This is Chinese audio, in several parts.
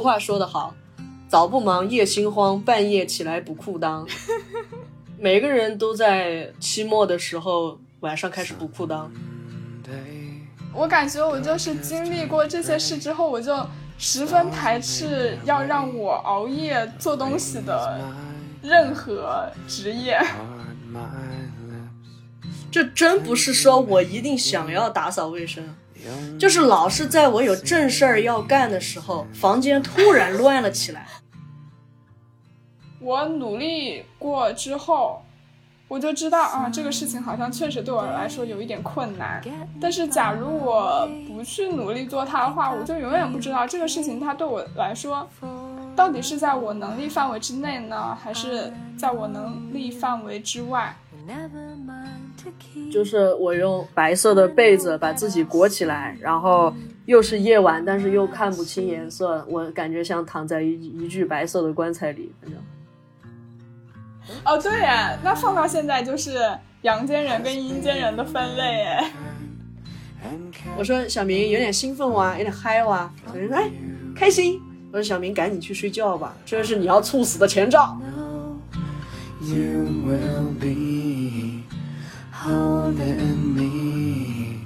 俗话说得好，早不忙夜心慌，半夜起来补裤裆。每个人都在期末的时候晚上开始补裤裆。 我感觉我就是经历过这些事之后，我就十分排斥要让我熬夜做东西的任何职业。 这真不是说我一定想要打扫卫生，就是老是在我有正事儿要干的时候，房间突然乱了起来。 我努力过之后，我就知道啊，这个事情好像确实对我来说有一点困难。但是假如我不去努力做它的话，我就永远不知道这个事情它对我来说到底是在我能力范围之内呢，还是在我能力范围之外。 就是我用白色的被子把自己裹起来，然后又是夜晚，但是又看不清颜色，我感觉像躺在一具白色的棺材里。 哦，对耶，那放到现在就是阳间人跟阴间人的分类耶。 我说小明有点兴奋哇，有点嗨哇，小明说哎开心。我说小明赶紧去睡觉吧，这是你要猝死的前兆。You will be holding me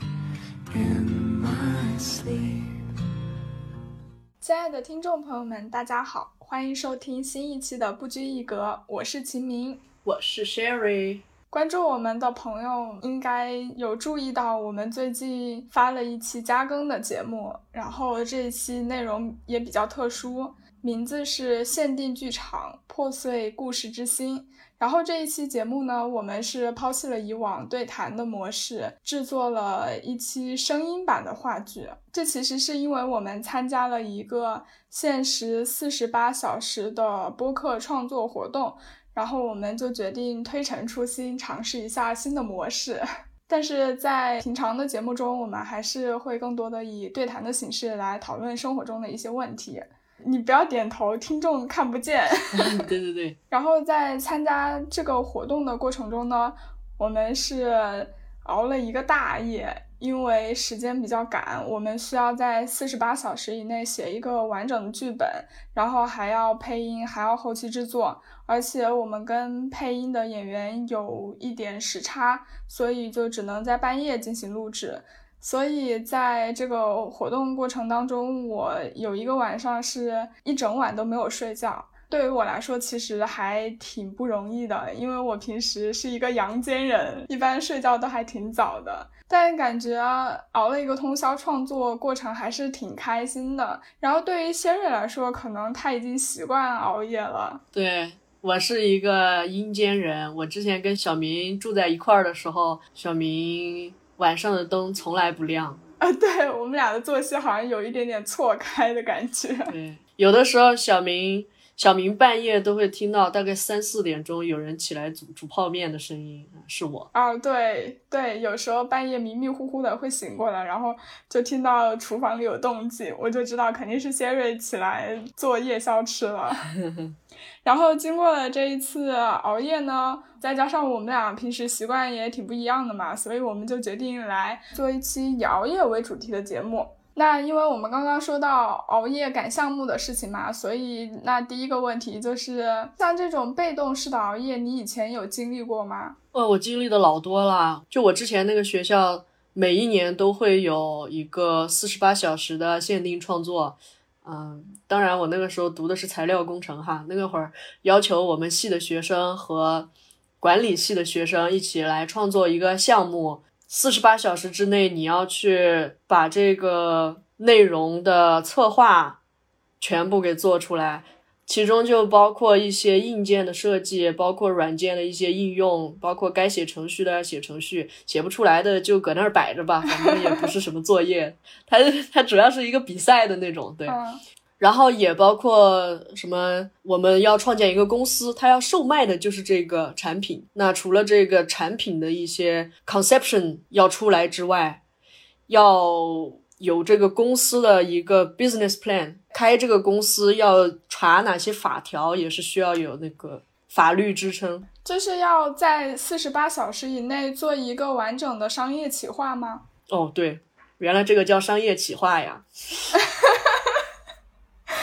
in my sleep。 亲爱的听众朋友们，大家好，欢迎收听新一期的不拘一格，我是秦明， 我是 Sherry。 关注我们的朋友应该有注意到，我们最近发了一期加更的节目，然后这一期内容也比较特殊，名字是限定剧场破碎故事之心。然后这一期节目呢，我们是抛弃了以往对谈的模式，制作了一期声音版的话剧。这其实是因为我们参加了一个限时48小时的播客创作活动，然后我们就决定推陈出新，尝试一下新的模式。但是在平常的节目中，我们还是会更多的以对谈的形式来讨论生活中的一些问题。你不要点头，听众看不见。 对对对。 然后在参加这个活动的过程中呢，我们是熬了一个大夜，因为时间比较赶，我们需要在48小时以内写一个完整的剧本，然后还要配音，还要后期制作，而且我们跟配音的演员有一点时差，所以就只能在半夜进行录制。所以在这个活动过程当中，我有一个晚上是一整晚都没有睡觉。对于我来说其实还挺不容易的，因为我平时是一个阳间人，一般睡觉都还挺早的，但感觉熬了一个通宵创作过程还是挺开心的。然后对于仙瑞来说，可能他已经习惯熬夜了。 对，我是一个阴间人，我之前跟小明住在一块儿的时候，小明晚上的灯从来不亮。 对，我们俩的作息好像有一点点错开的感觉。 对，有的时候小明半夜都会听到大概3、4点钟有人起来煮泡面的声音，是我。 对对，有时候半夜迷迷糊糊的会醒过来，然后就听到厨房里有动静，我就知道肯定是谢瑞起来做夜宵吃了。然后经过了这一次熬夜呢，再加上我们俩平时习惯也挺不一样的嘛，所以我们就决定来做一期以熬夜为主题的节目。那因为我们刚刚说到熬夜赶项目的事情嘛，所以那第一个问题就是像这种被动式的熬夜，你以前有经历过吗？ 我经历的老多了，就我之前那个学校每一年都会有一个48小时的限定创作。当然我那个时候读的是材料工程哈，那个会儿要求我们系的学生和管理系的学生一起来创作一个项目，48小时之内你要去把这个内容的策划全部给做出来，其中就包括一些硬件的设计，包括软件的一些应用，包括该写程序的写程序，写不出来的就搁那儿摆着吧，反正也不是什么作业。它主要是一个比赛的那种，对。然后也包括什么我们要创建一个公司，它要售卖的就是这个产品，那除了这个产品的一些 conception 要出来之外，要有这个公司的一个 business plan， 开这个公司要查哪些法条，也是需要有那个法律支撑。 就是要在48小时以内做一个完整的商业企划吗？ 哦，对，原来这个叫商业企划呀。 对，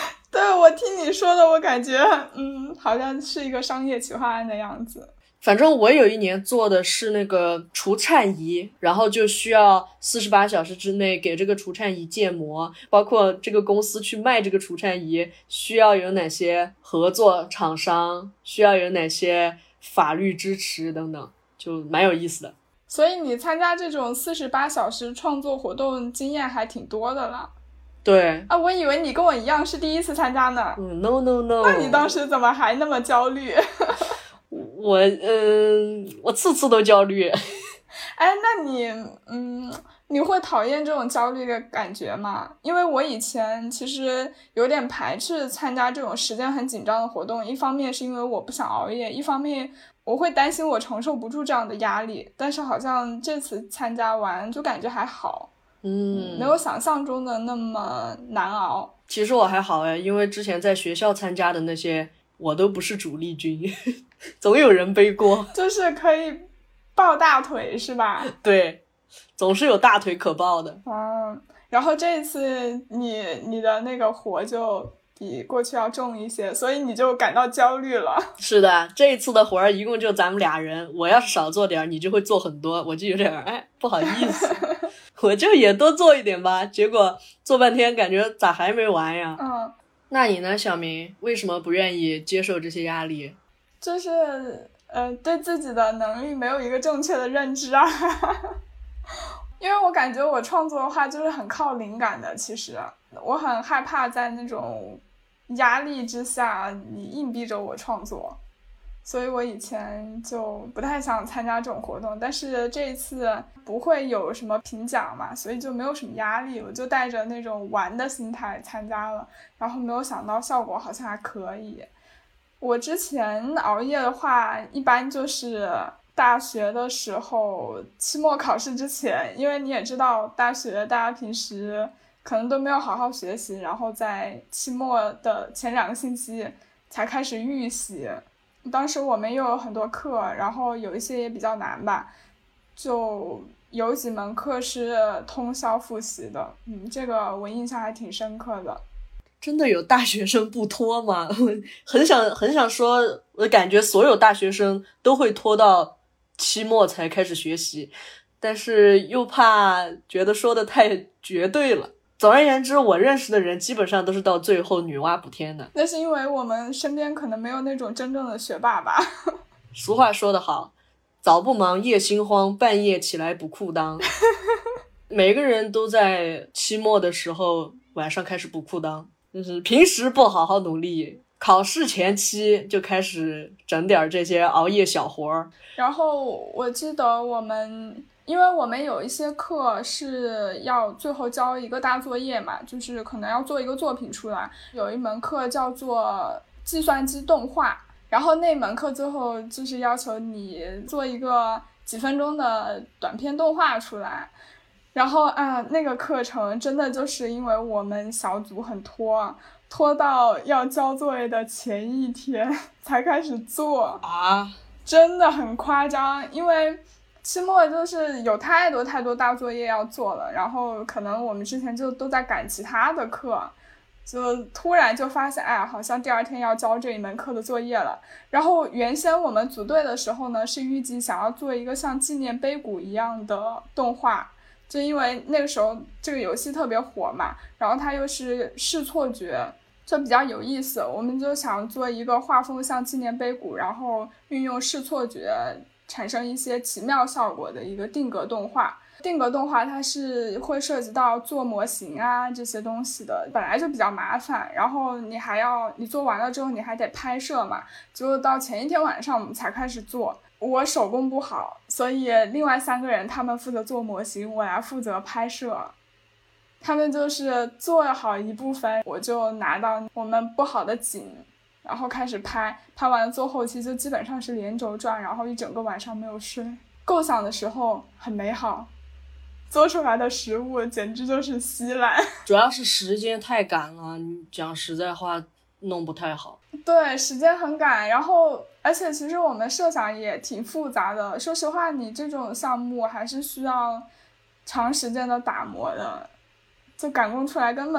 对，我听你说的，我感觉好像是一个商业企划案的样子。 反正我有一年做的是那个除颤仪，然后就需要48小时之内给这个除颤仪建模，包括这个公司去卖这个除颤仪需要有哪些合作厂商，需要有哪些法律支持等等，就蛮有意思的。 所以你参加这种48小时创作活动经验还挺多的了。 对啊，我以为你跟我一样是第一次参加呢。 No， 那你当时怎么还那么焦虑？ 我次次都焦虑。 哎，那你会讨厌这种焦虑的感觉吗？因为我以前其实有点排斥参加这种时间很紧张的活动，一方面是因为我不想熬夜，一方面我会担心我承受不住这样的压力。但是好像这次参加完就感觉还好，没有想象中的那么难熬。 其实我还好哎，因为之前在学校参加的那些我都不是主力军。总有人背锅， 就是可以抱大腿是吧？ 对，总是有大腿可抱的。 然后这一次你的那个活就比过去要重一些，所以你就感到焦虑了。 是的，这一次的活儿一共就咱们俩人，我要是少做点你就会做很多，我就有点不好意思。我就也多做一点吧，结果做半天感觉咋还没完呀？那你呢，小明？为什么不愿意接受这些压力？ 就是对自己的能力没有一个正确的认知啊。因为我感觉我创作的话就是很靠灵感的，其实我很害怕在那种压力之下你硬逼着我创作，所以我以前就不太想参加这种活动。但是这一次不会有什么评奖嘛，所以就没有什么压力，我就带着那种玩的心态参加了，然后没有想到效果好像还可以。我之前熬夜的话一般就是大学的时候期末考试之前，因为你也知道大学大家平时可能都没有好好学习，然后在期末的前2个星期才开始预习。当时我们又有很多课，然后有一些也比较难吧，就有几门课是通宵复习的。这个我印象还挺深刻的。 真的有大学生不拖吗？很想说，我感觉所有大学生都会拖到期末才开始学习，但是又怕觉得说的太绝对了。总而言之，我认识的人基本上都是到最后女娲补天的。 那是因为我们身边可能没有那种真正的学霸吧。 俗话说得好，早不忙夜心慌，半夜起来补裤裆。每个人都在期末的时候晚上开始补裤裆，就是平时不好好努力，考试前期就开始整点这些熬夜小活儿。 然后我记得因为我们有一些课是要最后交一个大作业嘛，就是可能要做一个作品出来。有一门课叫做计算机动画，然后那门课最后就是要求你做一个几分钟的短片动画出来。然后那个课程真的就是因为我们小组很拖到要交作业的前一天才开始做真的很夸张。因为期末就是有太多大作业要做了，然后可能我们之前就都在赶其他的课，就突然就发现好像第2天要交这一门课的作业了。然后原先我们组队的时候呢，是预计想要做一个像纪念碑谷一样的动画，就因为那个时候这个游戏特别火嘛，然后它又是视错觉，就比较有意思。我们就想做一个画风像纪念碑谷，然后运用视错觉产生一些奇妙效果的一个定格动画。定格动画它是会涉及到做模型这些东西的，本来就比较麻烦，然后你做完了之后你还得拍摄嘛，结果到前一天晚上我们才开始做。我手工不好，所以另外3个人他们负责做模型，我来负责拍摄。他们就是做好一部分，我就拿到我们不好的景，然后开始拍完了做后期，就基本上是连轴转，然后一整个晚上没有睡。构想的时候很美好，做出来的食物简直就是稀烂。 主要是时间太赶了，你讲实在话弄不太好。 对，时间很赶，然后而且其实我们设想也挺复杂的。说实话，你这种项目还是需要长时间的打磨的，就赶工出来根本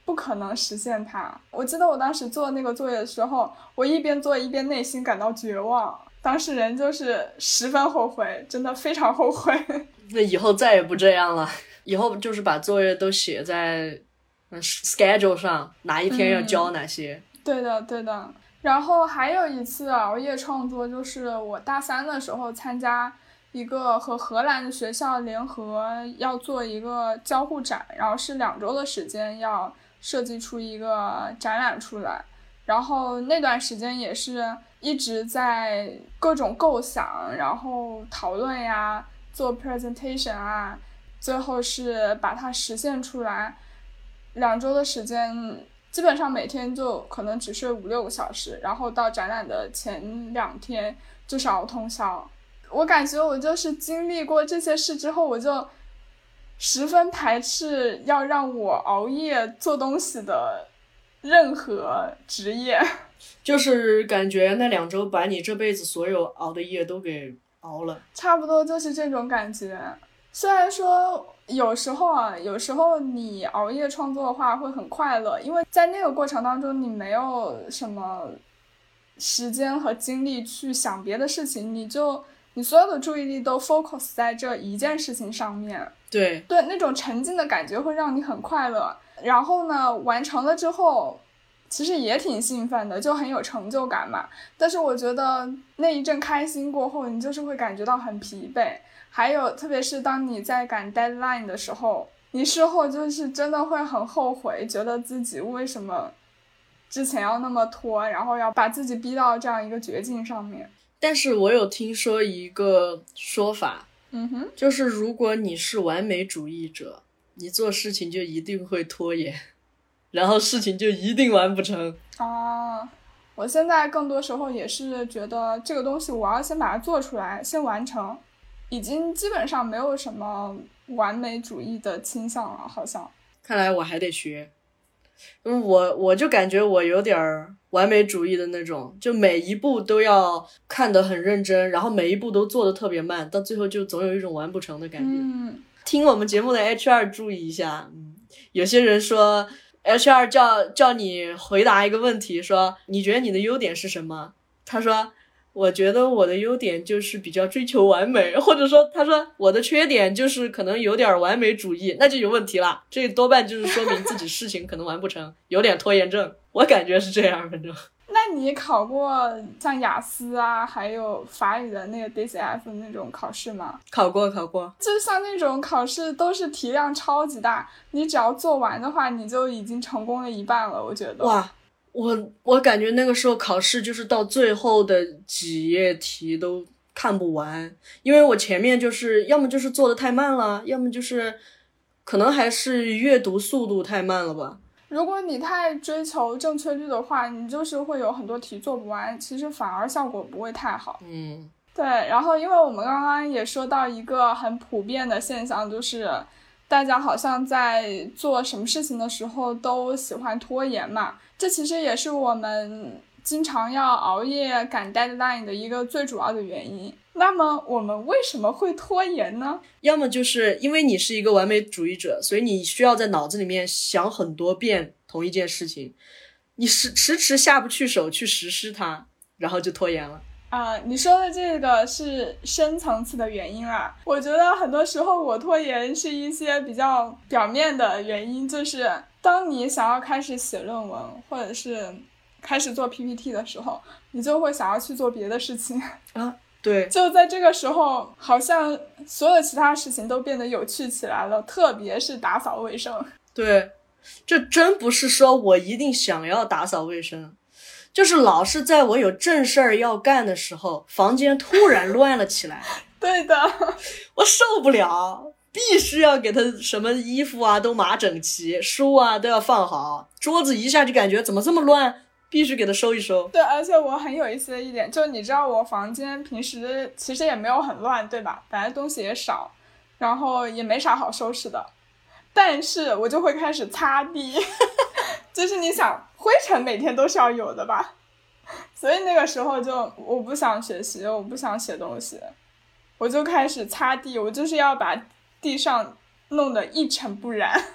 不可能实现它。我记得我当时做那个作业的时候，我一边做一边内心感到绝望，当事人就是十分后悔，真的非常后悔。 那以后再也不这样了，以后就是把作业都写在schedule 上，哪一天要交哪些。 对的对的。然后还有一次熬夜创作，就是我大3的时候参加一个和荷兰的学校联合要做一个交互展，然后是2周的时间要设计出一个展览出来。然后那段时间也是一直在各种构想，然后讨论呀，做 presentation 啊，最后是把它实现出来。2周的时间基本上每天就可能只睡5-6个小时，然后到展览的前2天就是熬通宵。我感觉我就是经历过这些事之后，我就十分排斥要让我熬夜做东西的任何职业。 就是感觉那2周把你这辈子所有熬的夜都给熬了。 差不多就是这种感觉。虽然说有时候你熬夜创作的话会很快乐，因为在那个过程当中你没有什么时间和精力去想别的事情，你所有的注意力都 focus 在这一件事情上面。 对， 那种沉浸的感觉会让你很快乐。然后呢，完成了之后其实也挺兴奋的，就很有成就感嘛。但是我觉得那一阵开心过后，你就是会感觉到很疲惫。还有特别是当你在赶 deadline 的时候，你事后就是真的会很后悔，觉得自己为什么之前要那么拖，然后要把自己逼到这样一个绝境上面。 但是我有听说一个说法，就是如果你是完美主义者，你做事情就一定会拖延，然后事情就一定完不成。 我现在更多时候也是觉得这个东西我要先把它做出来，先完成，已经基本上没有什么完美主义的倾向了，好像。 看来我还得学。我就感觉我有点完美主义的那种，就每一步都要看得很认真，然后每一步都做得特别慢，到最后就总有一种完不成的感觉。听我们节目的 HR 注意一下，有些人说 HR 叫你回答一个问题，说你觉得你的优点是什么？他说我觉得我的优点就是比较追求完美，或者说他说我的缺点就是可能有点完美主义，那就有问题了，这多半就是说明自己事情可能完不成，有点拖延症，我感觉是这样。反正那你考过像雅思啊还有法语的那个 DCF 那种考试吗？ 考过。 就像那种考试都是题量超级大，你只要做完的话你就已经成功了一半了，我觉得。 哇，我感觉那个时候考试就是到最后的几页题都看不完，因为我前面就是要么就是做的太慢了，要么就是可能还是阅读速度太慢了吧。 如果你太追求正确率的话，你就是会有很多题做不完，其实反而效果不会太好。对。然后因为我们刚刚也说到一个很普遍的现象，就是大家好像在做什么事情的时候都喜欢拖延嘛，这其实也是我们经常要熬夜赶 deadline 的一个最主要的原因。那么我们为什么会拖延呢？ 要么就是因为你是一个完美主义者，所以你需要在脑子里面想很多遍同一件事情，你迟下不去手去实施它，然后就拖延了。 你说的这个是深层次的原因啦。我觉得很多时候我拖延是一些比较表面的原因，就是当你想要开始写论文或者是开始做 PPT 的时候，你就会想要去做别的事情对， 就在这个时候好像所有其他事情都变得有趣起来了，特别是打扫卫生。 对，这真不是说我一定想要打扫卫生，就是老是在我有正事儿要干的时候，房间突然乱了起来。 对的， 我受不了，必须要给他什么衣服啊都码整齐，书啊都要放好，桌子一下就感觉怎么这么乱，必须给他收一收。 对，而且我很有意思的一点就是，你知道我房间平时其实也没有很乱，对吧？本来东西也少，然后也没啥好收拾的，但是我就会开始擦地就是你想灰尘每天都是要有的吧，所以那个时候就我不想学习，我不想写东西，我就开始擦地，我就是要把地上弄得一尘不染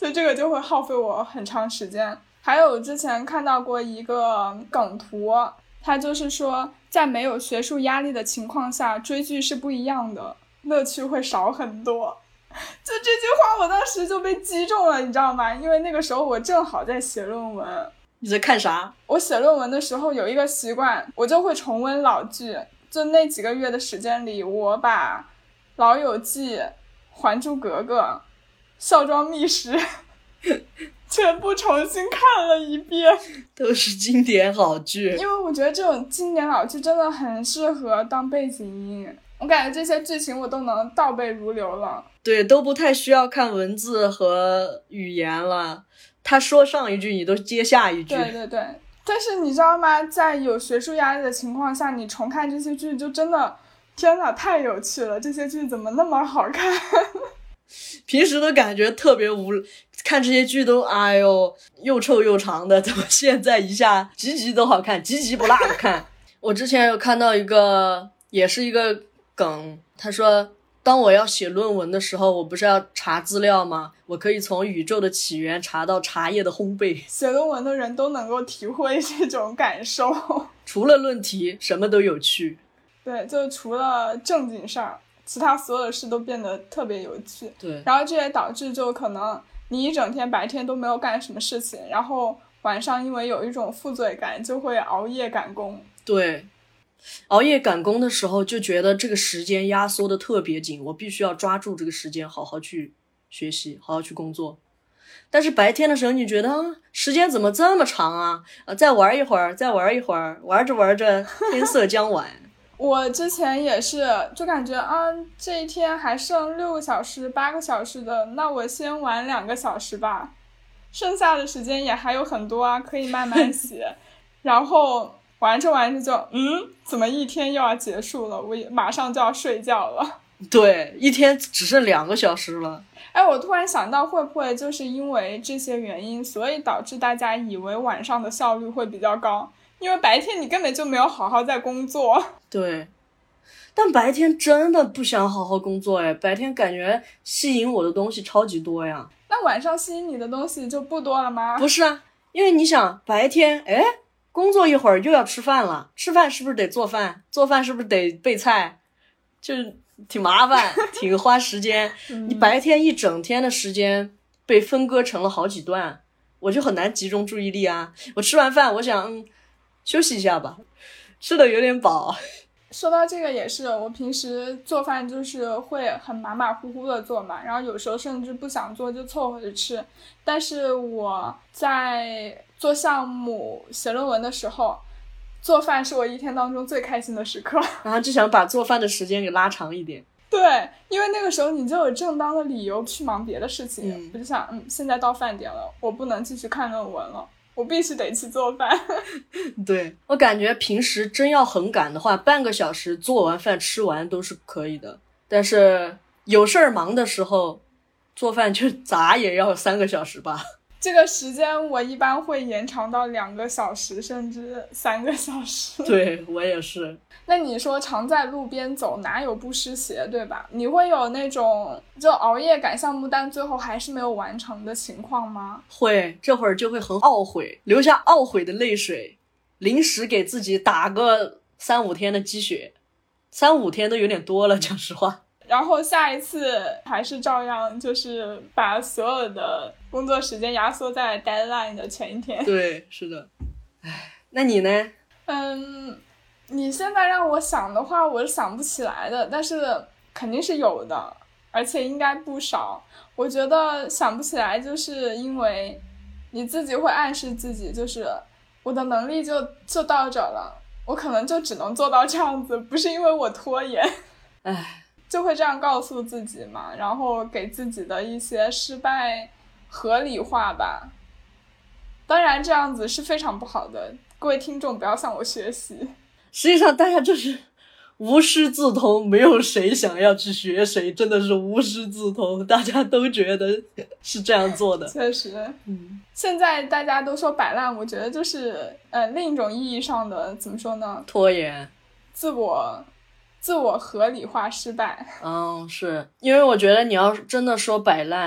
就这个就会耗费我很长时间。还有之前看到过一个梗图，它就是说在没有学术压力的情况下追剧是不一样的，乐趣会少很多。就这句话我当时就被击中了，你知道吗？因为那个时候我正好在写论文。 你在看啥？ 我写论文的时候有一个习惯，我就会重温老剧。就那几个月的时间里，我把《老友记》《还珠格格》《孝庄秘史》全部重新看了一遍， 都是经典好剧。 因为我觉得这种经典老剧真的很适合当背景音，我感觉这些剧情我都能倒背如流了。 对，都不太需要看文字和语言了，他说上一句你都接下一句。 对对对，但是你知道吗，在有学术压力的情况下，你重看这些剧就真的天哪，太有趣了，这些剧怎么那么好看。 平时都感觉特别看这些剧都哎呦又臭又长的，怎么现在一下集集都好看，集集不落的看。我之前有看到一个也是一个梗，他说当我要写论文的时候，我不是要查资料吗？我可以从宇宙的起源查到茶叶的烘焙。 写论文的人都能够体会这种感受。 除了论题什么都有趣。 对，就除了正经事儿，其他所有的事都变得特别有趣。 对， 然后这也导致就可能你一整天白天都没有干什么事情，然后晚上因为有一种负罪感就会熬夜赶工。 对，熬夜赶工的时候就觉得这个时间压缩的特别紧，我必须要抓住这个时间好好去学习，好好去工作。但是白天的时候你觉得时间怎么这么长啊？再玩一会儿，再玩一会儿，玩着玩着天色将晚。 我之前也是就感觉这一天还剩6个小时8个小时的，那我先玩2个小时吧，剩下的时间也还有很多啊，可以慢慢写。然后玩着玩着就怎么一天又要结束了，我马上就要睡觉了。 对，一天只剩2个小时了。 哎，我突然想到，会不会就是因为这些原因，所以导致大家以为晚上的效率会比较高，因为白天你根本就没有好好在工作。 对，但白天真的不想好好工作哎，白天感觉吸引我的东西超级多呀。 那晚上吸引你的东西就不多了吗？ 不是啊，因为你想白天工作一会儿又要吃饭了，吃饭是不是得做饭，做饭是不是得备菜，就挺麻烦挺花时间。你白天一整天的时间被分割成了好几段，我就很难集中注意力啊。我吃完饭我想休息一下吧，吃的有点饱。 说到这个也是，我平时做饭就是会很马马虎虎的做嘛，然后有时候甚至不想做就凑合着吃。但是我在做项目写论文的时候，做饭是我一天当中最开心的时刻， 然后就想把做饭的时间给拉长一点。 对，因为那个时候你就有正当的理由去忙别的事情。我就想现在到饭点了，我不能继续看论文了，我必须得去做饭。 对，我感觉平时真要很赶的话，半个小时做完饭吃完都是可以的，但是有事儿忙的时候做饭就咋也要3个小时吧。 这个时间我一般会延长到2个小时甚至3个小时。 对，我也是。 那你说常在路边走哪有不湿鞋，对吧？你会有那种就熬夜赶项目但最后还是没有完成的情况吗？ 会，这会儿就会很懊悔，流下懊悔的泪水，临时给自己打个3-5天的鸡血，3-5天都有点多了，讲实话。 然后下一次还是照样就是把所有的工作时间压缩在 deadline 的前一天。 对，是的。唉，那你呢？ 你现在让我想的话，我是想不起来的，但是肯定是有的，而且应该不少。我觉得想不起来，就是因为你自己会暗示自己，就是我的能力就到这了，我可能就只能做到这样子，不是因为我拖延。 唉， 就会这样告诉自己嘛，然后给自己的一些失败合理化吧。当然这样子是非常不好的，各位听众不要向我学习。 实际上大家就是无师自通，没有谁想要去学谁，真的是无师自通，大家都觉得是这样做的。 确实，现在大家都说摆烂，我觉得就是另一种意义上的怎么说呢？ 拖延， 自我合理化失败。 是因为我觉得你要真的说摆烂，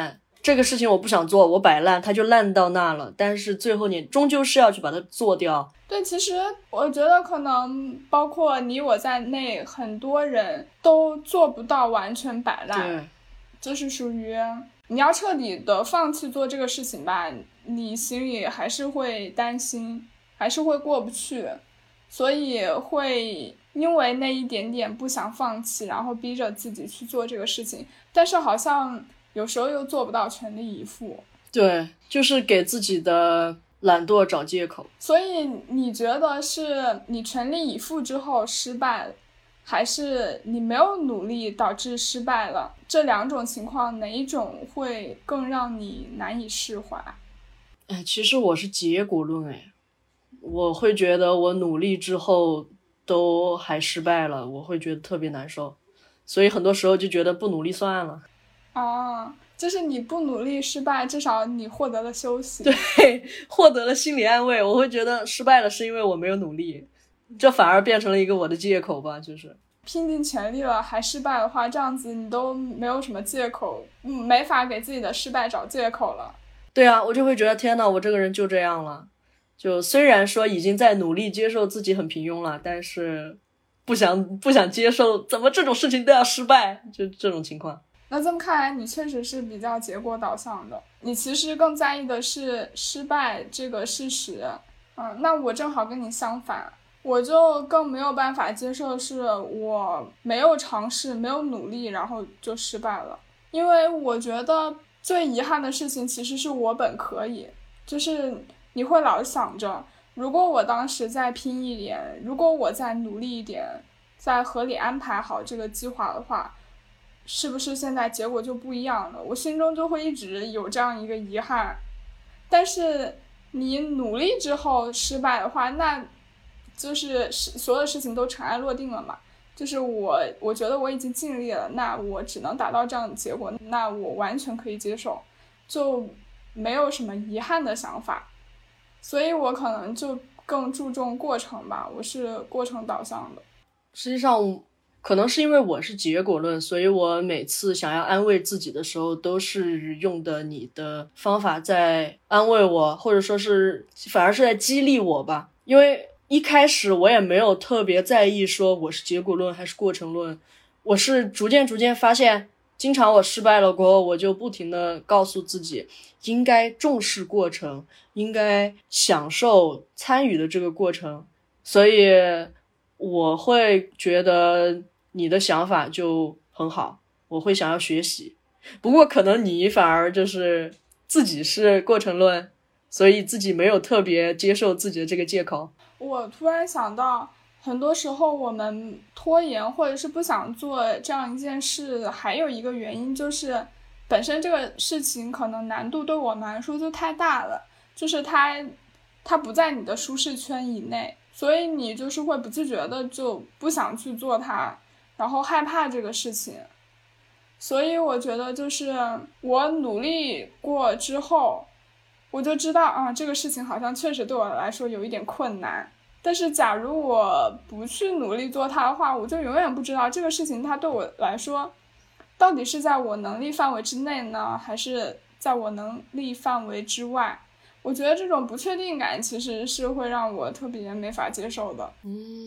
这个事情我不想做，我摆烂，它就烂到那了，但是最后你终究是要去把它做掉。 对，其实我觉得可能包括你我在内，很多人都做不到完全摆烂。 对， 就是属于你要彻底的放弃做这个事情吧，你心里还是会担心，还是会过不去，所以会因为那一点点不想放弃，然后逼着自己去做这个事情，但是好像有时候又做不到全力以赴。 对，就是给自己的懒惰找借口。 所以你觉得是你全力以赴之后失败了，还是你没有努力导致失败了？这两种情况哪一种会更让你难以释怀？ 其实我是结果论。我会觉得我努力之后都还失败了，我会觉得特别难受，所以很多时候就觉得不努力算了。 就是你不努力失败，至少你获得了休息。 对，获得了心理安慰。我会觉得失败了是因为我没有努力，这反而变成了一个我的借口吧。就是拼尽全力了还失败的话，这样子你都没有什么借口，没法给自己的失败找借口了。 对啊，我就会觉得天哪，我这个人就这样了。就虽然说已经在努力接受自己很平庸了，但是不想接受怎么这种事情都要失败，就这种情况。 那这么看来，你确实是比较结果导向的，你其实更在意的是失败这个事实。那我正好跟你相反，我就更没有办法接受是我没有尝试，没有努力，然后就失败了。因为我觉得最遗憾的事情其实是我本可以，就是你会老想着，如果我当时再拼一点，如果我再努力一点，再合理安排好这个计划的话，是不是现在结果就不一样了？我心中就会一直有这样一个遗憾。但是你努力之后失败的话，那就是所有事情都尘埃落定了嘛。就是我觉得我已经尽力了，那我只能达到这样的结果，那我完全可以接受，就没有什么遗憾的想法。所以我可能就更注重过程吧，我是过程导向的。 实际上可能是因为我是结果论，所以我每次想要安慰自己的时候，都是用的你的方法在安慰我，或者说是反而是在激励我吧。因为一开始我也没有特别在意说我是结果论还是过程论，我是逐渐发现，经常我失败了过后，我就不停的告诉自己应该重视过程，应该享受参与的这个过程。所以我会觉得你的想法就很好，我会想要学习。不过可能你反而就是自己是过程论，所以自己没有特别接受自己的这个借口。 我突然想到，很多时候我们拖延或者是不想做这样一件事，还有一个原因就是本身这个事情可能难度对我们来说就太大了，就是它不在你的舒适圈以内，所以你就是会不自觉的就不想去做它，然后害怕这个事情。所以我觉得就是我努力过之后，我就知道这个事情好像确实对我来说有一点困难。但是假如我不去努力做它的话，我就永远不知道这个事情它对我来说到底是在我能力范围之内呢，还是在我能力范围之外。我觉得这种不确定感其实是会让我特别没法接受的。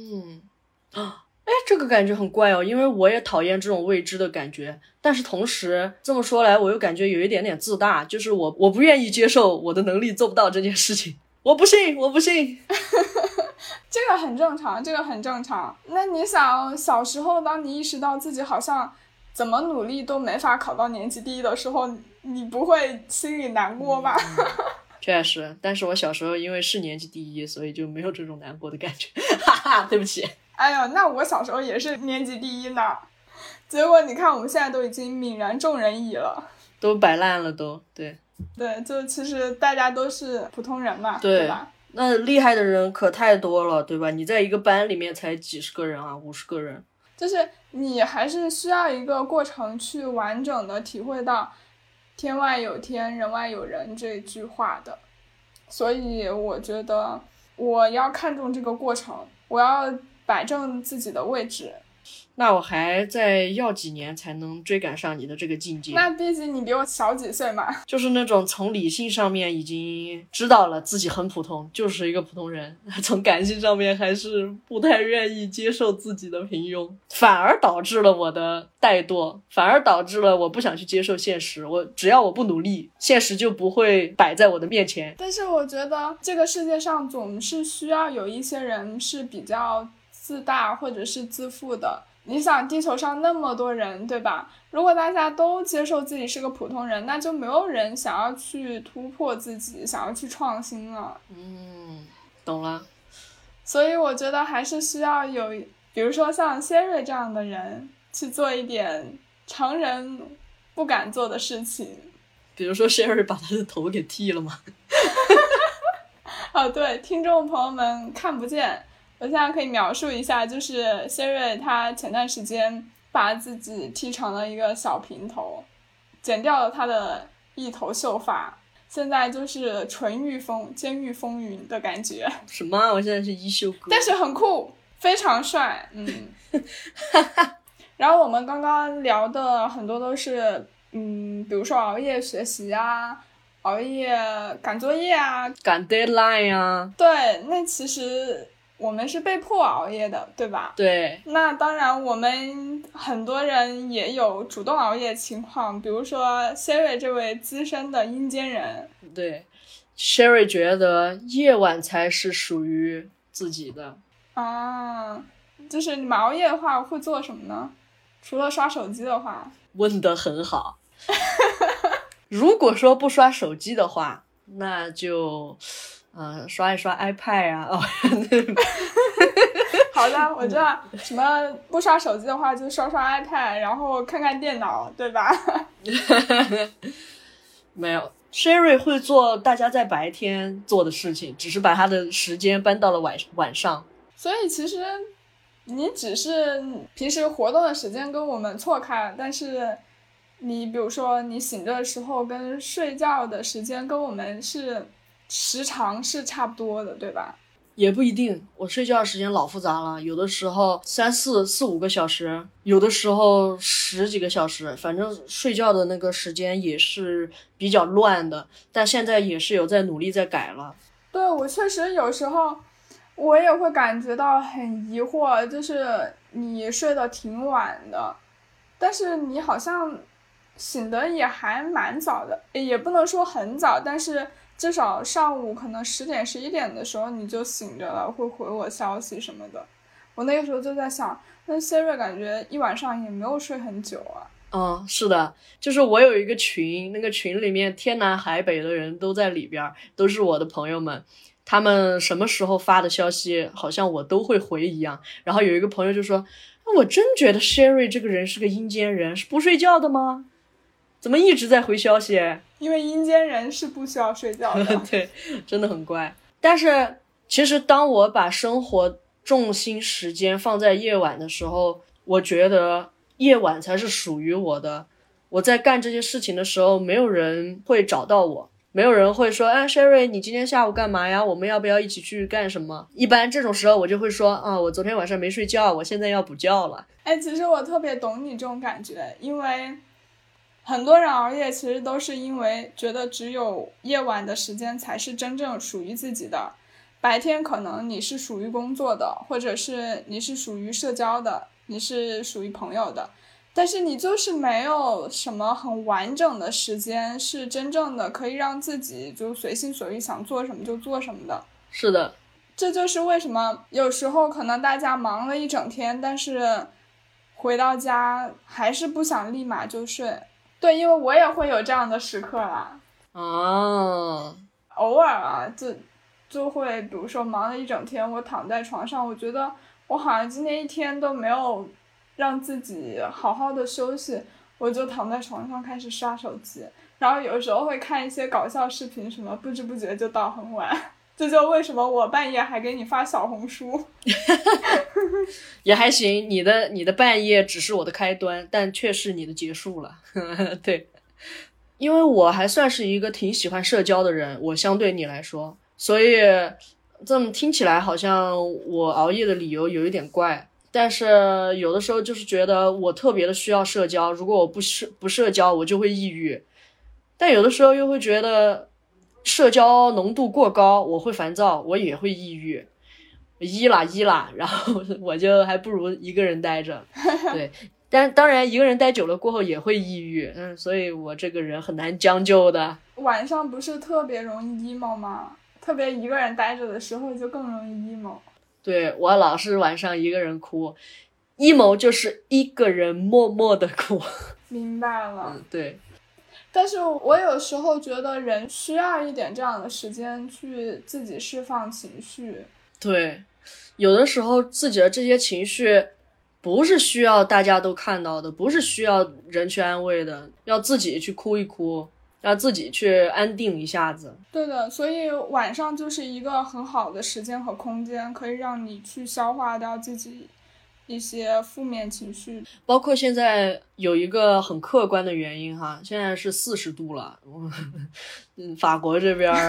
这个感觉很怪哦，因为我也讨厌这种未知的感觉，但是同时这么说来，我又感觉有一点点自大，就是我不愿意接受我的能力做不到这件事情，我不信这个很正常，这个很正常。那你想，小时候当你意识到自己好像怎么努力都没法考到年级第一的时候，你不会心里难过吗？ 确实，但是我小时候因为是年级第一，所以就没有这种难过的感觉。哈哈，对不起。 哎呦，那我小时候也是年级第一呢，结果你看我们现在都已经泯然众人矣了， 都摆烂了都。对， 就其实大家都是普通人嘛， 对吧？ 那厉害的人可太多了，对吧？你在一个班里面才几十个人啊，50个人， 就是你还是需要一个过程去完整的体会到天外有天，人外有人这句话的。所以我觉得我要看重这个过程，我要摆正自己的位置， 那我还再要几年才能追赶上你的这个境界。 那毕竟你比我小几岁嘛。 就是那种从理性上面已经知道了自己很普通，就是一个普通人，从感性上面还是不太愿意接受自己的平庸，反而导致了我的怠惰，反而导致了我不想去接受现实。只要我不努力，现实就不会摆在我的面前。 但是我觉得这个世界上总是需要有一些人是比较自大或者是自负的。你想地球上那么多人，对吧？如果大家都接受自己是个普通人，那就没有人想要去突破自己，想要去创新了。 懂了。 所以我觉得还是需要有，比如说像谢瑞这样的人去做一点常人不敢做的事情。 比如说 Sherry 把他的头给剃了吗？ 哦，对，听众朋友们看不见，我现在可以描述一下，就是谢瑞他前段时间把自己剃成了一个小平头，剪掉了他的一头秀发，现在就是纯欲风监狱风云的感觉。 什么啊？我现在是一休哥， 但是很酷，非常帅。然后我们刚刚聊的很多都是比如说熬夜学习啊，熬夜赶作业啊， 赶 deadline 啊。 对，那其实我们是被迫熬夜的，对吧？ 对。 那当然我们很多人也有主动熬夜情况，比如说 Sherry 这位资深的阴间人。 对， Sherry 觉得夜晚才是属于自己的。 就是你们熬夜的话会做什么呢？除了刷手机的话。 问得很好。如果说不刷手机的话，那就刷一刷 iPad 啊。 好的，我知道什么不刷手机的话就刷刷 iPad， 然后看看电脑，对吧？ 没有， Sherry 会做大家在白天做的事情，只是把他的时间搬到了晚上。 所以其实你只是平时活动的时间跟我们错开了，但是你比如说你醒着的时候跟睡觉的时间跟我们是时长是差不多的，对吧？ 也不一定，我睡觉的时间老复杂了，有的时候4-5个小时，有的时候10几个小时，反正睡觉的那个时间也是比较乱的，但现在也是有在努力在改了。 对，我确实有时候我也会感觉到很疑惑，就是你睡得挺晚的，但是你好像醒得也还蛮早的，也不能说很早，但是至少上午可能10点11点的时候你就醒着了，会回我消息什么的。我那个时候就在想，那 Sherry 感觉一晚上也没有睡很久啊。 是的，就是我有一个群，那个群里面天南海北的人都在里边，都是我的朋友们，他们什么时候发的消息好像我都会回一样。然后有一个朋友就说，我真觉得 Sherry 这个人是个阴间人，是不睡觉的吗？怎么一直在回消息？ 因为阴间人是不需要睡觉的。 对，真的很怪。但是其实当我把生活重心时间放在夜晚的时候，我觉得夜晚才是属于我的。我在干这些事情的时候，没有人会找到我，没有人会说Sherry 你今天下午干嘛呀，我们要不要一起去干什么。一般这种时候我就会说我昨天晚上没睡觉，我现在要补觉了。 其实我特别懂你这种感觉，因为很多人熬夜其实都是因为觉得只有夜晚的时间才是真正属于自己的，白天可能你是属于工作的，或者是你是属于社交的，你是属于朋友的，但是你就是没有什么很完整的时间是真正的可以让自己就随心所欲想做什么就做什么的。 是的， 这就是为什么有时候可能大家忙了一整天，但是回到家还是不想立马就睡。对，因为我也会有这样的时刻啦。偶尔就会比如说忙了一整天，我躺在床上，我觉得我好像今天一天都没有让自己好好的休息，我就躺在床上开始刷手机，然后有时候会看一些搞笑视频什么，不知不觉就到很晚。这就为什么我半夜还给你发小红书。 也还行，你的半夜只是我的开端，但却是你的结束了。对，因为我还算是一个挺喜欢社交的人，我相对你来说，所以这么听起来好像我熬夜的理由有一点怪， 但是有的时候就是觉得我特别的需要社交，如果我不社交我就会抑郁，但有的时候又会觉得社交浓度过高我会烦躁，我也会抑郁，依啦，然后我就还不如一个人待着。对，但当然一个人待久了过后也会抑郁，所以我这个人很难将就的。 晚上不是特别容易 emo 吗？特别一个人待着的时候就更容易 emo。 对，我老是晚上一个人哭，emo 就是一个人默默的哭。 明白了。 对。 但是我有时候觉得人需要一点这样的时间去自己释放情绪。 对，有的时候自己的这些情绪不是需要大家都看到的，不是需要人去安慰的，要自己去哭一哭，要自己去安定一下子。 对的，所以晚上就是一个很好的时间和空间，可以让你去消化掉自己一些负面情绪。 包括现在有一个很客观的原因哈，现在是40度了，法国这边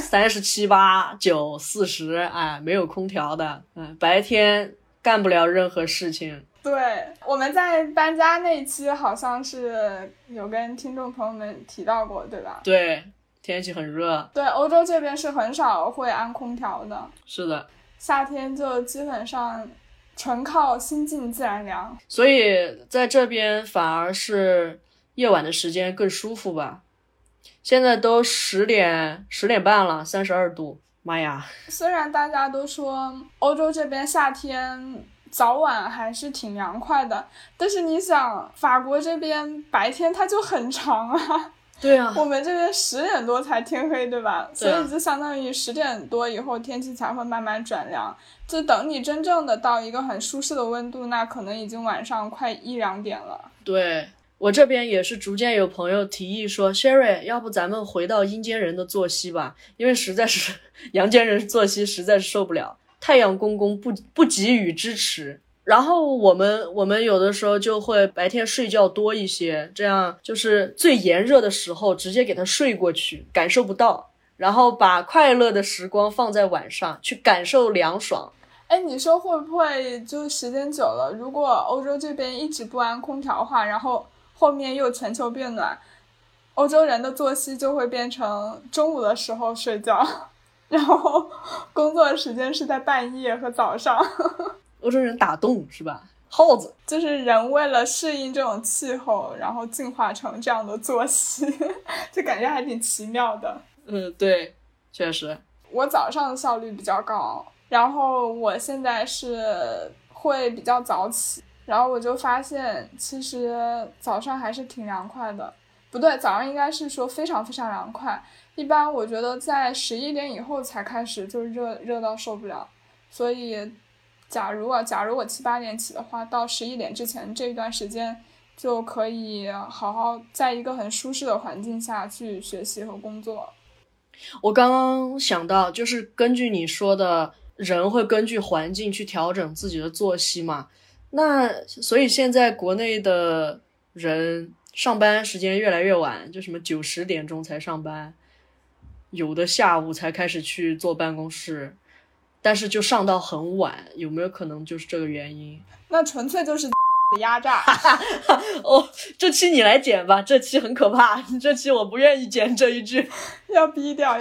37、8、9、40，哎，没有空调的，白天干不了任何事情。 对，我们在搬家那期好像是有跟听众朋友们提到过，对吧？ 对，天气很热。 对，欧洲这边是很少会安空调的。 是的， 夏天就基本上纯靠心静自然凉。 所以在这边反而是夜晚的时间更舒服吧。现在都10点半了，32度，妈呀！ 虽然大家都说欧洲这边夏天早晚还是挺凉快的，但是你想法国这边白天它就很长啊。 对啊， 我们这边10点多才天黑，对吧？ 对啊， 所以就相当于10点多以后天气才会慢慢转凉，就等你真正的到一个很舒适的温度，那可能已经晚上快1、2点了。 对，我这边也是逐渐有朋友提议说 Sherry 要不咱们回到阴间人的作息吧，因为实在是阳间人作息实在是受不了，太阳公公不给予支持。然后我们有的时候就会白天睡觉多一些，这样就是最炎热的时候直接给他睡过去，感受不到，然后把快乐的时光放在晚上去感受凉爽。 哎，你说会不会就时间久了，如果欧洲这边一直不安空调的话，然后后面又全球变暖，欧洲人的作息就会变成中午的时候睡觉，然后工作时间是在半夜和早上。 欧洲人打洞是吧？耗子就是人为了适应这种气候，然后进化成这样的作息，就感觉还挺奇妙的。 对，确实。 我早上的效率比较高，然后我现在是会比较早起，然后我就发现其实早上还是挺凉快的。不对，早上应该是说非常非常凉快，一般我觉得在11点以后才开始就热到受不了，所以假如我7、8点起的话，到11点之前这一段时间就可以好好在一个很舒适的环境下去学习和工作。 我刚刚想到，就是根据你说的，人会根据环境去调整自己的作息嘛。那所以现在国内的人上班时间越来越晚，就什么9、10点钟才上班，有的下午才开始去坐办公室，但是就上到很晚，有没有可能就是这个原因？ 那纯粹就是压榨。 哦，这期你来剪吧，这期很可怕，这期我不愿意剪这一句。 要逼掉。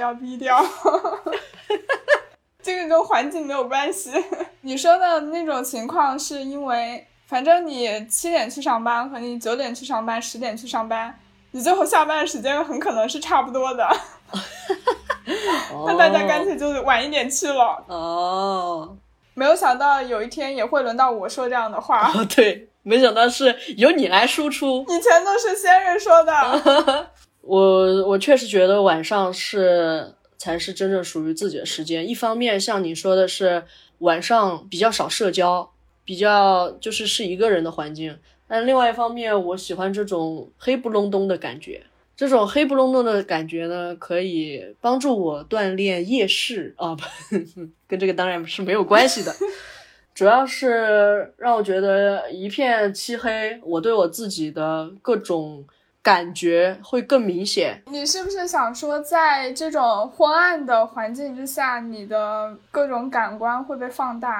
这个跟环境没有关系。你说的那种情况是因为反正你7点去上班和你9点去上班、10点去上班，你最后下班的时间很可能是差不多的。那大家干脆就晚一点去了。 哦， 没有想到有一天也会轮到我说这样的话。 对，没想到是由你来输出。 以前都是先人说的。 我确实觉得晚上才是真正属于自己的时间。一方面像你说的是晚上比较少社交，比较就是一个人的环境，但另外一方面我喜欢这种黑不隆咚的感觉。这种黑不隆咚的感觉呢，可以帮助我锻炼夜视啊，跟这个当然是没有关系的。主要是让我觉得一片漆黑，我对我自己的各种感觉会更明显。 你是不是想说在这种昏暗的环境之下，你的各种感官会被放大？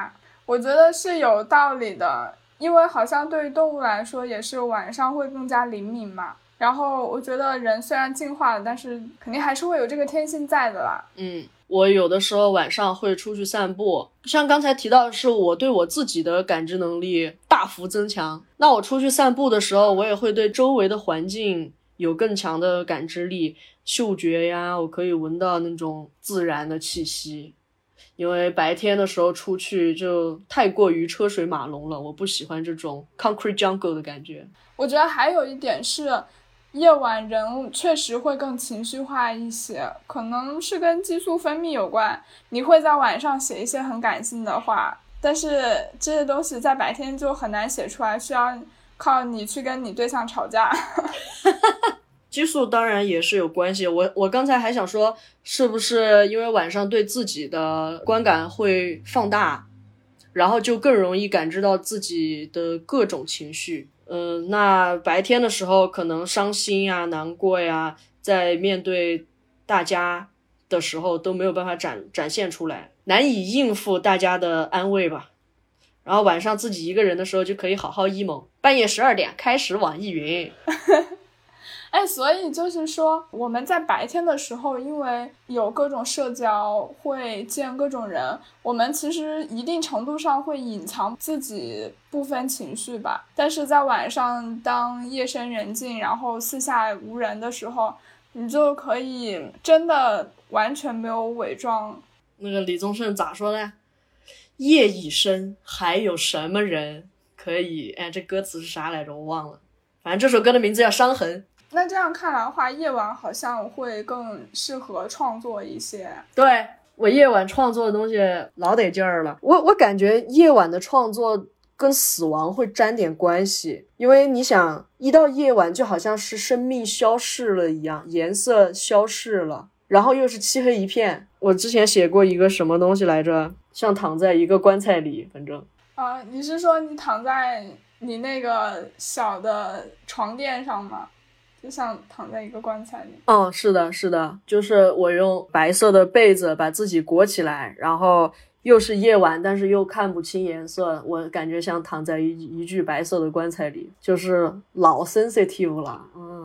我觉得是有道理的，因为好像对于动物来说也是晚上会更加灵敏嘛。然后我觉得人虽然进化了，但是肯定还是会有这个天性在的啦。 我有的时候晚上会出去散步，像刚才提到的是我对我自己的感知能力大幅增强，那我出去散步的时候，我也会对周围的环境有更强的感知力，嗅觉呀，我可以闻到那种自然的气息。因为白天的时候出去就太过于车水马龙了，我不喜欢这种 concrete jungle 的感觉。 我觉得还有一点是夜晚人确实会更情绪化一些，可能是跟激素分泌有关。你会在晚上写一些很感性的话，但是这些东西在白天就很难写出来，需要靠你去跟你对象吵架。 激素当然也是有关系，我刚才还想说，是不是因为晚上对自己的观感会放大，然后就更容易感知到自己的各种情绪。那白天的时候可能伤心呀、难过呀，在面对大家的时候都没有办法展现出来，难以应付大家的安慰吧。然后晚上自己一个人的时候就可以好好 emo， 半夜12点开始网易云。 所以就是说我们在白天的时候，因为有各种社交，会见各种人，我们其实一定程度上会隐藏自己部分情绪吧。但是在晚上，当夜深人静，然后四下无人的时候，你就可以真的完全没有伪装。 那个李宗盛咋说的？夜已深，还有什么人可以……这歌词是啥来着？我忘了。反正这首歌的名字叫《伤痕》。 那这样看来的话，夜晚好像会更适合创作一些。 对，我夜晚创作的东西老得劲儿了。我感觉夜晚的创作跟死亡会沾点关系，因为你想，一到夜晚就好像是生命消逝了一样，颜色消逝了，然后又是漆黑一片。我之前写过一个什么东西来着，像躺在一个棺材里，反正你是说你躺在你那个小的床垫上吗？就像躺在一个棺材里。 是的是的，就是我用白色的被子把自己裹起来，然后又是夜晚，但是又看不清颜色，我感觉像躺在一具白色的棺材里，就是老 sensitive 了。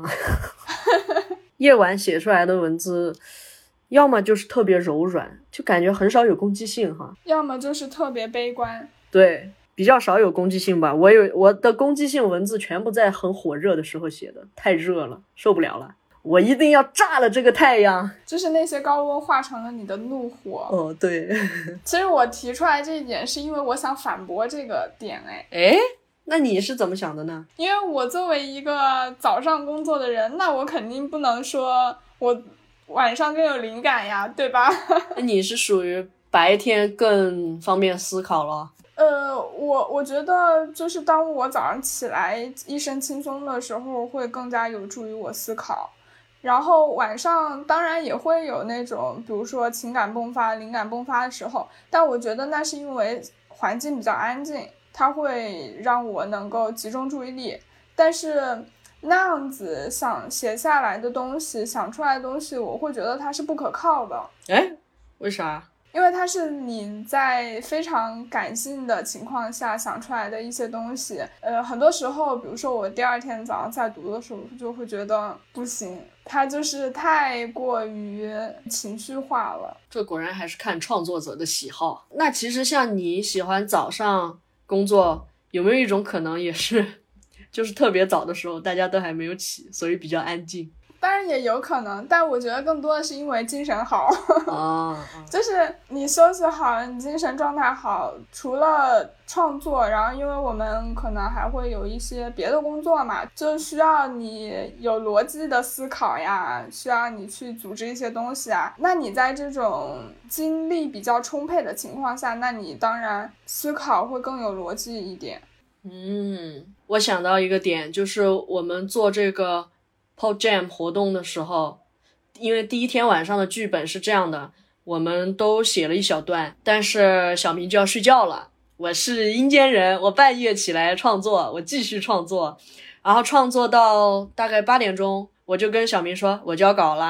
夜晚写出来的文字要么就是特别柔软，就感觉很少有攻击性哈， 要么就是特别悲观。 对，比较少有攻击性吧。我的攻击性文字全部在很火热的时候写的，太热了，受不了了，我一定要炸了这个太阳。 就是那些高温化成了你的怒火。 对。 其实我提出来这一点是因为我想反驳这个点。 那你是怎么想的呢？ 因为我作为一个早上工作的人，那我肯定不能说我晚上更有灵感呀，对吧？ 那你是属于白天更方便思考了。 我觉得就是当我早上起来一身轻松的时候，会更加有助于我思考。然后晚上当然也会有那种比如说情感迸发、灵感迸发的时候，但我觉得那是因为环境比较安静，它会让我能够集中注意力。但是那样子想写下来的东西，想出来的东西，我会觉得它是不可靠的。 为啥？ 因为它是你在非常感性的情况下想出来的一些东西，很多时候比如说我第二天早上在读的时候就会觉得不行，它就是太过于情绪化了。 这果然还是看创作者的喜好。那其实像你喜欢早上工作，有没有一种可能也是就是特别早的时候大家都还没有起，所以比较安静？ 当然也有可能，但我觉得更多的是因为精神好。就是你休息好，你精神状态好，除了创作，然后因为我们可能还会有一些别的工作嘛，就需要你有逻辑的思考呀，需要你去组织一些东西啊。那你在这种精力比较充沛的情况下，那你当然思考会更有逻辑一点。 我想到一个点，就是我们做这个Pod Jam 活动的时候，因为第一天晚上的剧本是这样的，我们都写了一小段，但是小明就要睡觉了，我是阴间人，我半夜起来创作，我继续创作，然后创作到大概8点钟，我就跟小明说我交稿啦，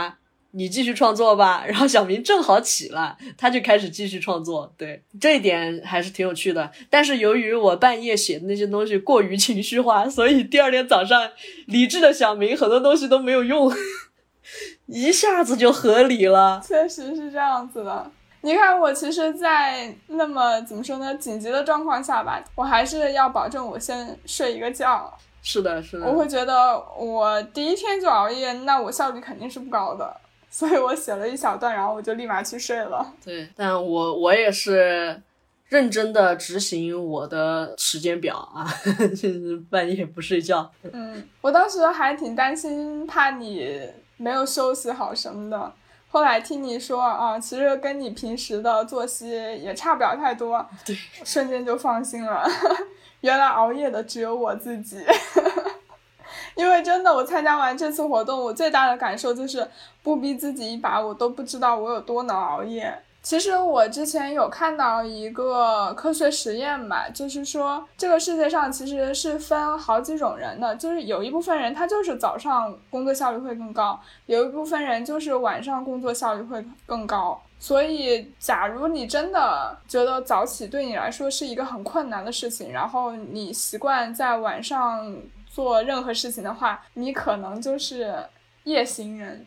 你继续创作吧。然后小明正好起了，他就开始继续创作。对，这一点还是挺有趣的。但是由于我半夜写的那些东西过于情绪化，所以第二天早上理智的小明很多东西都没有用，一下子就合理了。 确实是这样子的。你看我其实在那么怎么说呢紧急的状况下吧，我还是要保证我先睡一个觉。 是的是的， 我会觉得我第一天就熬夜，那我效率肯定是不高的，所以我写了一小段，然后我就立马去睡了。 对，但我也是认真的执行我的时间表啊，就是半夜不睡觉。 我当时还挺担心怕你没有休息好什么的，后来听你说啊，其实跟你平时的作息也差不了太多， 对， 瞬间就放心了。原来熬夜的只有我自己。因为真的我参加完这次活动，我最大的感受就是不逼自己一把，我都不知道我有多能熬夜。其实我之前有看到一个科学实验吧，就是说这个世界上其实是分好几种人的，就是有一部分人他就是早上工作效率会更高，有一部分人就是晚上工作效率会更高。所以假如你真的觉得早起对你来说是一个很困难的事情，然后你习惯在晚上做任何事情的话，你可能就是夜行人。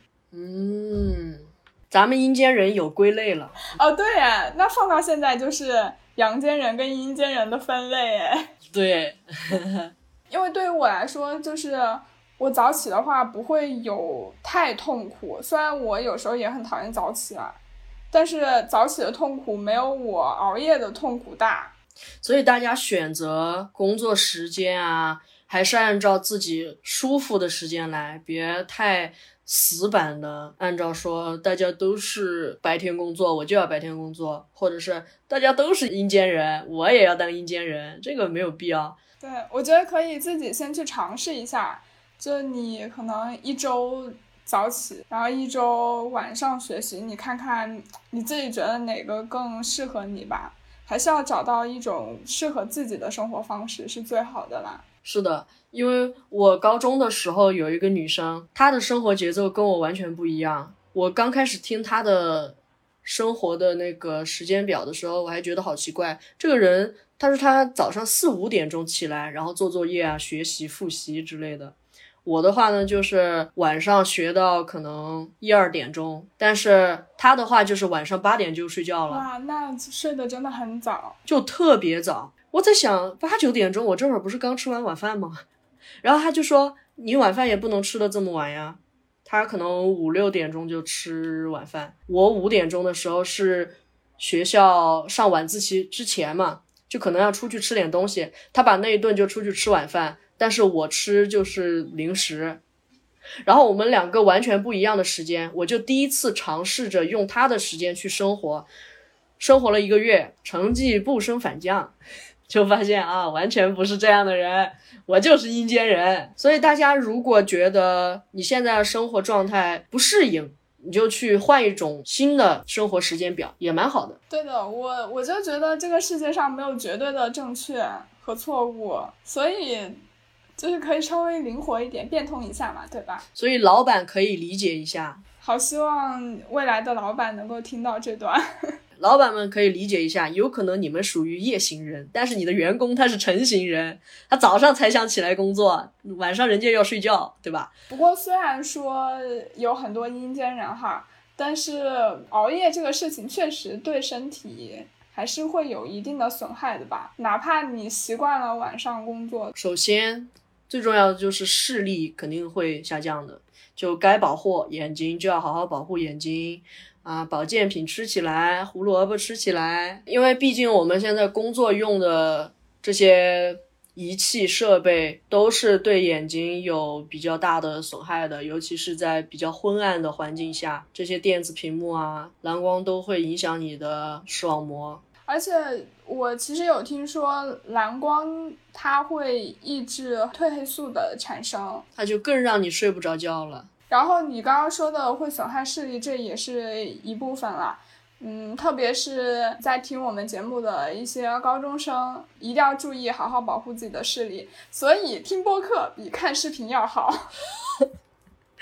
咱们阴间人有归类了。 哦，对耶，那放到现在就是阳间人跟阴间人的分类耶。 对。 因为对于我来说，就是我早起的话不会有太痛苦，虽然我有时候也很讨厌早起啊，但是早起的痛苦没有我熬夜的痛苦大。 所以大家选择工作时间啊，还是按照自己舒服的时间来，别太死板的按照说大家都是白天工作我就要白天工作，或者是大家都是阴间人我也要当阴间人，这个没有必要。 对，我觉得可以自己先去尝试一下，就你可能一周早起，然后一周晚上学习，你看看你自己觉得哪个更适合你吧，还是要找到一种适合自己的生活方式是最好的啦。 是的，因为我高中的时候有一个女生，她的生活节奏跟我完全不一样。我刚开始听她的生活的那个时间表的时候，我还觉得好奇怪，这个人她说她早上4、5点钟起来，然后做作业啊、学习、复习之类的。我的话呢，就是晚上学到可能1、2点钟，但是她的话就是晚上8点就睡觉了。 哇，那睡得真的很早， 就特别早。我在想8、9点钟我这会儿不是刚吃完晚饭吗？然后他就说你晚饭也不能吃的这么晚呀，他可能5、6点钟就吃晚饭。我5点钟的时候是学校上晚自习之前嘛，就可能要出去吃点东西，他把那一顿就出去吃晚饭，但是我吃就是零食。然后我们两个完全不一样的时间，我就第一次尝试着用他的时间去生活，生活了1个月，成绩不升反降，就发现啊，完全不是这样的人，我就是阴间人。所以大家如果觉得你现在的生活状态不适应，你就去换一种新的生活时间表，也蛮好的。 对的，我就觉得这个世界上没有绝对的正确和错误，所以就是可以稍微灵活一点，变通一下嘛，对吧？ 所以老板可以理解一下。 好希望未来的老板能够听到这段。 老板们可以理解一下，有可能你们属于夜行人，但是你的员工他是晨行人，他早上才想起来工作，晚上人家要睡觉，对吧？ 不过虽然说有很多阴间人哈，但是熬夜这个事情确实对身体还是会有一定的损害的吧，哪怕你习惯了晚上工作。 首先最重要的就是视力肯定会下降的，就该保护眼睛就要好好保护眼睛啊，保健品吃起来，胡萝卜吃起来，因为毕竟我们现在工作用的这些仪器设备都是对眼睛有比较大的损害的，尤其是在比较昏暗的环境下，这些电子屏幕啊、蓝光都会影响你的视网膜。 而且我其实有听说蓝光它会抑制褪黑素的产生， 它就更让你睡不着觉了。 然后你刚刚说的会损害视力，这也是一部分啦。特别是在听我们节目的一些高中生，一定要注意好好保护自己的视力。所以听播客比看视频要好。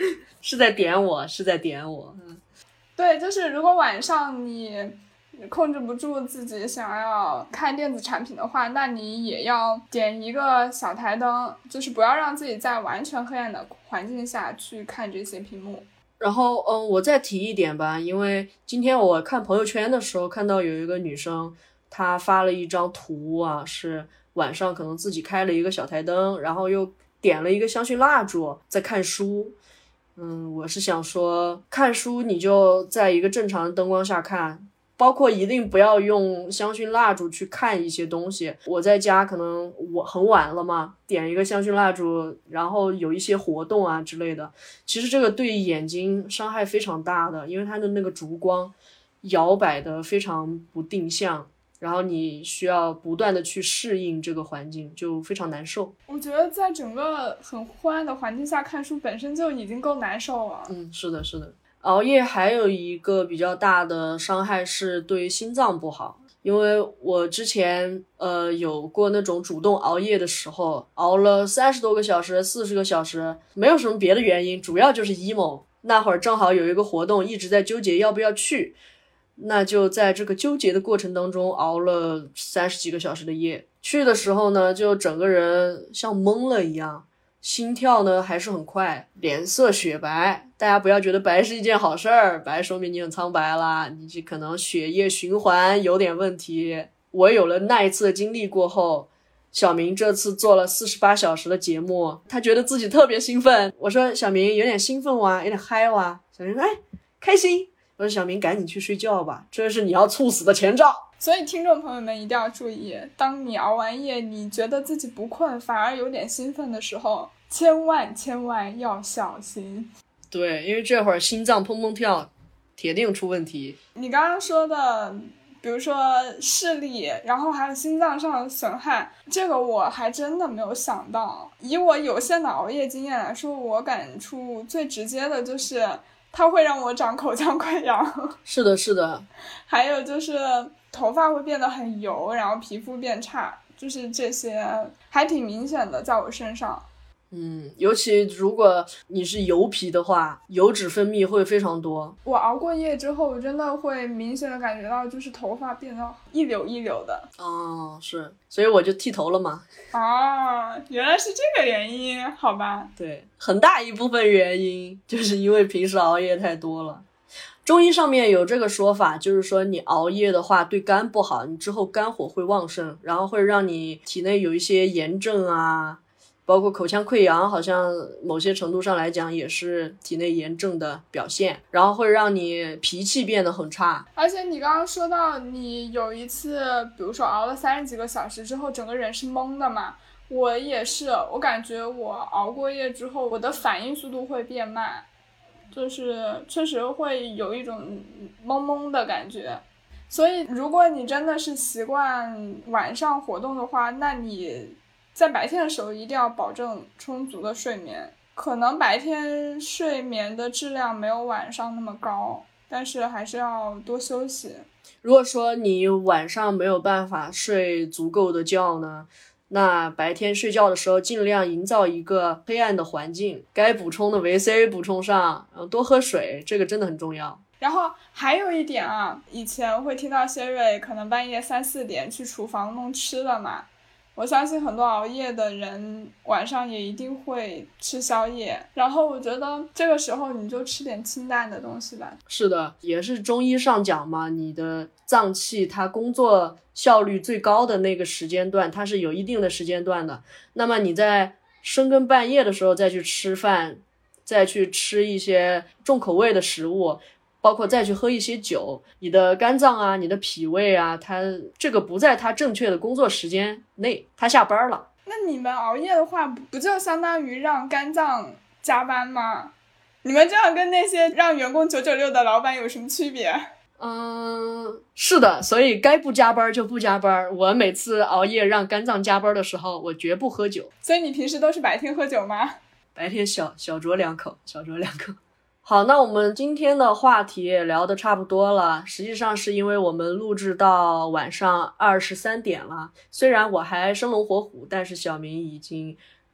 是在点我，是在点我。 对，就是如果晚上你控制不住自己想要看电子产品的话，那你也要点一个小台灯，就是不要让自己在完全黑暗的环境下去看这些屏幕。 然后我再提一点吧，因为今天我看朋友圈的时候看到有一个女生，她发了一张图啊，是晚上可能自己开了一个小台灯，然后又点了一个香薰蜡烛在看书。我是想说，看书你就在一个正常的灯光下看，包括一定不要用香薰蜡烛去看一些东西。我在家可能我很晚了嘛，点一个香薰蜡烛，然后有一些活动啊之类的，其实这个对眼睛伤害非常大的，因为它的那个烛光摇摆的非常不定向，然后你需要不断的去适应这个环境，就非常难受。 我觉得在整个很昏暗的环境下看书本身就已经够难受了。 是的，是的。熬夜还有一个比较大的伤害是对心脏不好，因为我之前有过那种主动熬夜的时候，熬了30多个小时、40个小时，没有什么别的原因，主要就是 emo。那会儿正好有一个活动，一直在纠结要不要去，那就在这个纠结的过程当中熬了30几个小时的夜。去的时候呢，就整个人像懵了一样，心跳呢还是很快，脸色雪白。大家不要觉得白是一件好事儿，白说明你很苍白啦，你这可能血液循环有点问题。我有了那一次的经历过后，小明这次做了48小时的节目，他觉得自己特别兴奋。我说小明有点兴奋哇，有点嗨哇。小明说开心。我说小明赶紧去睡觉吧，这是你要猝死的前兆。 所以听众朋友们一定要注意，当你熬完夜你觉得自己不困反而有点兴奋的时候，千万要小心。 对，因为这会儿心脏砰砰跳，铁定出问题。 你刚刚说的比如说视力，然后还有心脏上的损害，这个我还真的没有想到。以我有限的熬夜经验来说，我感触最直接的就是它会让我长口腔溃疡。 是的，是的。 还有就是头发会变得很油，然后皮肤变差，就是这些还挺明显的在我身上。 尤其如果你是油皮的话，油脂分泌会非常多。 我熬过夜之后，我真的会明显的感觉到，就是头发变得一绺一绺的。 是，所以我就剃头了嘛。 原来是这个原因，好吧。 对，很大一部分原因就是因为平时熬夜太多了。中医上面有这个说法，就是说你熬夜的话对肝不好，你之后肝火会旺盛，然后会让你体内有一些炎症啊，包括口腔溃疡，好像某些程度上来讲也是体内炎症的表现，然后会让你脾气变得很差。 而且你刚刚说到你有一次比如说熬了30几个小时之后整个人是懵的嘛，我也是，我感觉我熬过夜之后我的反应速度会变慢，就是确实会有一种懵懵的感觉。所以如果你真的是习惯晚上活动的话，那你在白天的时候一定要保证充足的睡眠。可能白天睡眠的质量没有晚上那么高，但是还是要多休息。 如果说你晚上没有办法睡足够的觉呢，那白天睡觉的时候尽量营造一个黑暗的环境，该补充的维 C 补充上，多喝水，这个真的很重要。 然后还有一点啊，以前会听到谢瑞可能半夜3、4点去厨房弄吃的嘛，我相信很多熬夜的人晚上也一定会吃宵夜，然后我觉得这个时候你就吃点清淡的东西吧。 是的，也是中医上讲嘛，你的脏器它工作效率最高的那个时间段，它是有一定的时间段的。那么你在深更半夜的时候再去吃饭，再去吃一些重口味的食物，包括再去喝一些酒，你的肝脏啊，你的脾胃啊，它这个不在它正确的工作时间内，它下班了。 那你们熬夜的话，不就相当于让肝脏加班吗？你们这样跟那些让员工996的老板有什么区别？ 是的，所以该不加班就不加班。我每次熬夜让肝脏加班的时候，我绝不喝酒。 所以你平时都是白天喝酒吗？ 白天小酌2口，小酌2口。好，那我们今天的话题也聊得差不多了。实际上是因为我们录制到晚上23点了，虽然我还生龙活虎，但是小明已经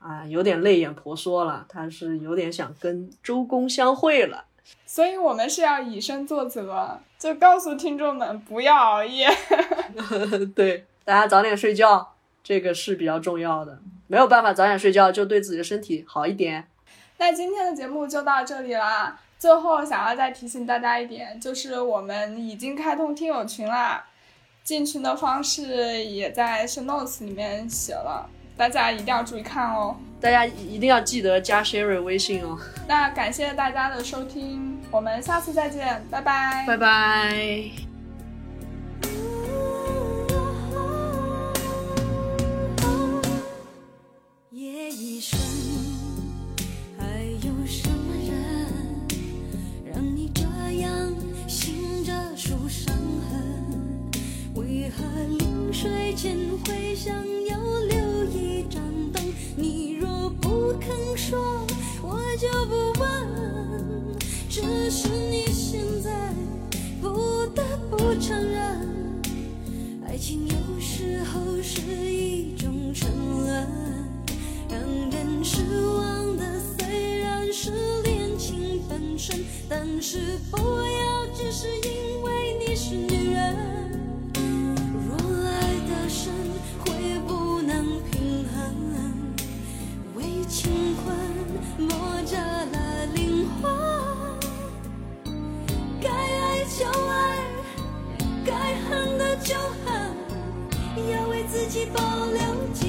啊，有点泪眼婆娑了，他是有点想跟周公相会了。 所以我们是要以身作则，就告诉听众们不要熬夜。 对，大家早点睡觉，这个是比较重要的。没有办法早点睡觉，就对自己的身体好一点。 那今天的节目就到这里啦。最后想要再提醒大家一点，就是我们已经开通听友群啦，进群的方式也在 show notes 里面写了，大家一定要注意看哦。 大家一定要记得加 Sherry 微信哦。 那感谢大家的收听，我们下次再见，拜拜。 拜拜。 夜已深，还有什么人让你这样醒着数伤痕？为何临睡前会想要留一盏灯？你若不肯说，我就不问，只是你现在不得不承认，爱情有时候是一种沉沦，让人失望的虽然是恋情本身，但是不要只是因为你是女人。若爱得深会不能平衡，为情困磨折了灵魂，该爱就爱，该恨的就恨，要为自己保留